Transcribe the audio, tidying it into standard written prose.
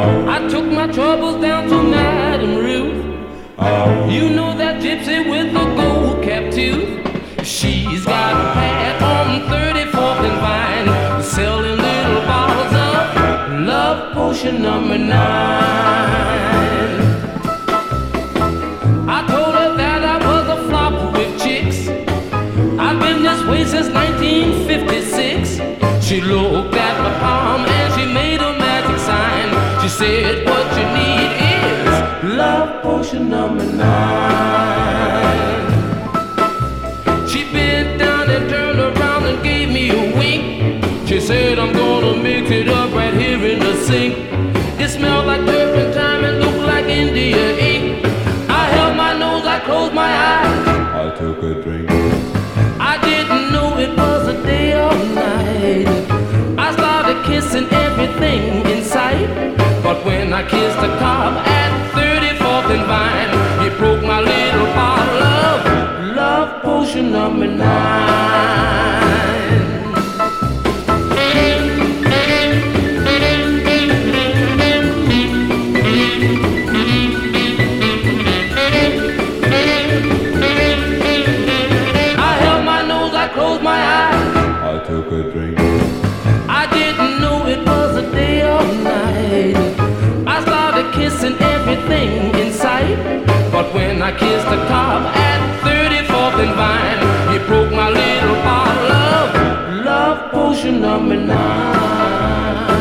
I took my troubles down to Madame Ruth. You know that gypsy with the gold cap tooth. She's got a pad on 34th and Vine, selling little bottles of love potion number 9. I told her that I was a flop with chicks. I've been this way since 1956. She looked at my palm and she made a magic sign. She said, what you need is love potion number 9. She bent down and turned around and gave me a wink. She said, I'm gonna mix it up right here in the sink. It smelled like turpentine and looked like India ink. I held my nose, I closed my eyes, I took a drink. I didn't know it was a day or night. I started kissing everything in sight. But when I kissed the cob at 34th and Vine, it broke my little bottle of love potion number 9. I took a drink. I didn't know it was a day or night. I started kissing everything in sight. But when I kissed the cob at 34th and Vine, it broke my little bottle of love potion number 9.